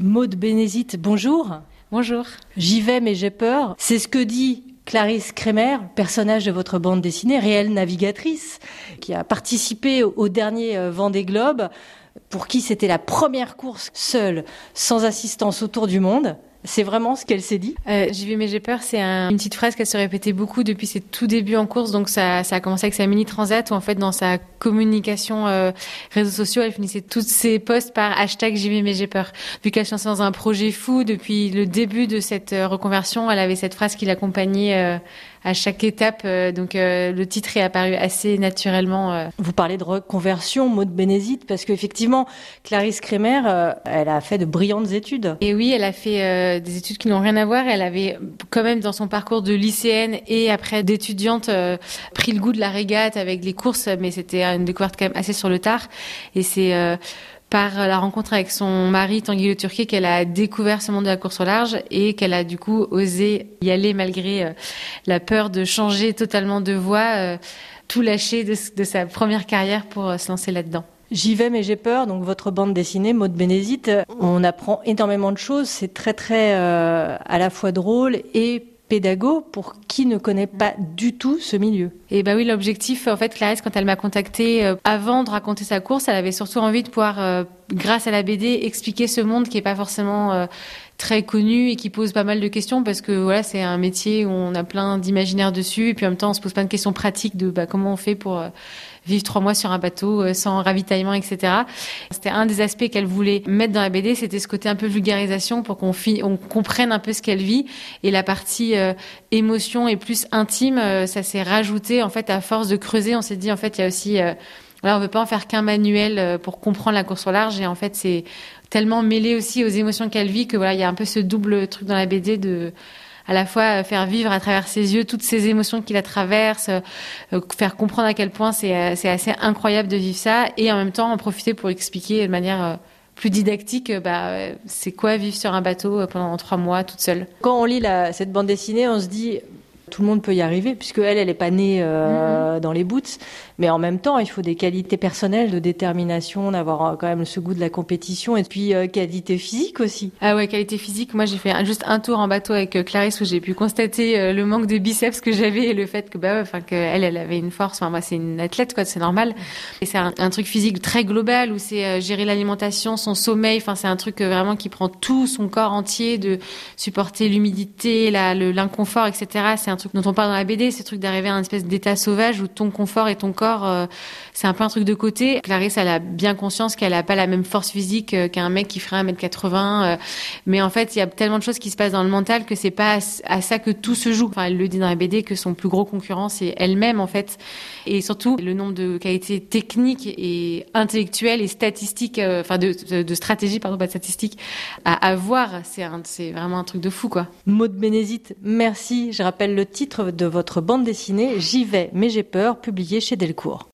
Maude Bénézit, bonjour. Bonjour. J'y vais mais j'ai peur. C'est ce que dit Clarisse Kremer, personnage de votre bande dessinée, réelle navigatrice, qui a participé au dernier Vendée Globe, pour qui c'était la première course seule, sans assistance autour du monde. C'est vraiment ce qu'elle s'est dit. J'y vais mais j'ai peur, c'est une petite phrase qu'elle se répétait beaucoup depuis ses tout débuts en course. Donc ça a commencé avec sa mini transat où en fait dans sa communication réseaux sociaux, elle finissait tous ses posts par hashtag j'y vais mais j'ai peur. Vu qu'elle se lançait dans un projet fou depuis le début de cette reconversion, elle avait cette phrase qui l'accompagnait à chaque étape. Donc le titre est apparu assez naturellement. Vous parlez de reconversion, Maude Bénézit, parce qu'effectivement, Clarisse Kremer, elle a fait de brillantes études. Et oui, elle a fait des études qui n'ont rien à voir. Elle avait quand même dans son parcours de lycéenne et après d'étudiante pris le goût de la régate avec les courses, mais c'était une découverte quand même assez sur le tard. Et c'est par la rencontre avec son mari Tanguy Le Turquet qu'elle a découvert ce monde de la course au large et qu'elle a du coup osé y aller malgré la peur de changer totalement de voie, tout lâcher de sa première carrière pour se lancer là-dedans. J'y vais mais j'ai peur, donc votre bande dessinée, Maude Bénézit, on apprend énormément de choses, c'est très à la fois drôle et pédago pour qui ne connaît pas du tout ce milieu. Et bah oui, l'objectif, en fait, Clarisse, quand elle m'a contactée avant de raconter sa course, elle avait surtout envie de pouvoir, grâce à la BD, expliquer ce monde qui est pas forcément très connu et qui pose pas mal de questions parce que voilà, c'est un métier où on a plein d'imaginaire dessus et puis en même temps, on se pose plein de questions pratiques de comment on fait pour vivre 3 mois sur un bateau sans ravitaillement, etc. C'était un des aspects qu'elle voulait mettre dans la BD, c'était ce côté un peu vulgarisation pour qu'on comprenne un peu ce qu'elle vit. Et la partie émotion et plus intime, ça s'est rajouté en fait à force de creuser. On s'est dit en fait il y a aussi, voilà, on veut pas en faire qu'un manuel pour comprendre la course au large. Et en fait c'est tellement mêlé aussi aux émotions qu'elle vit que voilà, il y a un peu ce double truc dans la BD de à la fois faire vivre à travers ses yeux toutes ces émotions qui la traversent, faire comprendre à quel point c'est assez incroyable de vivre ça, et en même temps en profiter pour expliquer de manière plus didactique, c'est quoi vivre sur un bateau pendant 3 mois toute seule. Quand on lit cette bande dessinée, on se dit tout le monde peut y arriver, puisque elle est pas née dans les boots, mais en même temps, il faut des qualités personnelles, de détermination, d'avoir quand même ce goût de la compétition, et puis qualité physique aussi. Ah ouais, qualité physique. Moi, j'ai fait juste un tour en bateau avec Clarisse où j'ai pu constater le manque de biceps que j'avais et le fait que qu'elle avait une force. Enfin, moi, c'est une athlète, quoi, c'est normal. Et c'est un truc physique très global où c'est gérer l'alimentation, son sommeil. Enfin, c'est un truc vraiment qui prend tout son corps entier, de supporter l'humidité, l'inconfort, etc. C'est un truc dont on parle dans la BD, c'est le truc d'arriver à un espèce d'état sauvage où ton confort et ton corps, c'est un peu un truc de côté. Clarisse, elle a bien conscience qu'elle a pas la même force physique qu'un mec qui ferait 1m80, mais en fait, il y a tellement de choses qui se passent dans le mental que c'est pas à ça que tout se joue. Enfin, elle le dit dans la BD que son plus gros concurrent, c'est elle-même, en fait. Et surtout, le nombre de qualités techniques et intellectuelles et statistiques, de stratégie, pardon, pas de statistiques, à avoir, c'est vraiment un truc de fou, quoi. Maude Bénézit, merci. Je rappelle le titre de votre bande dessinée, J'y vais mais j'ai peur, publié chez Delcourt.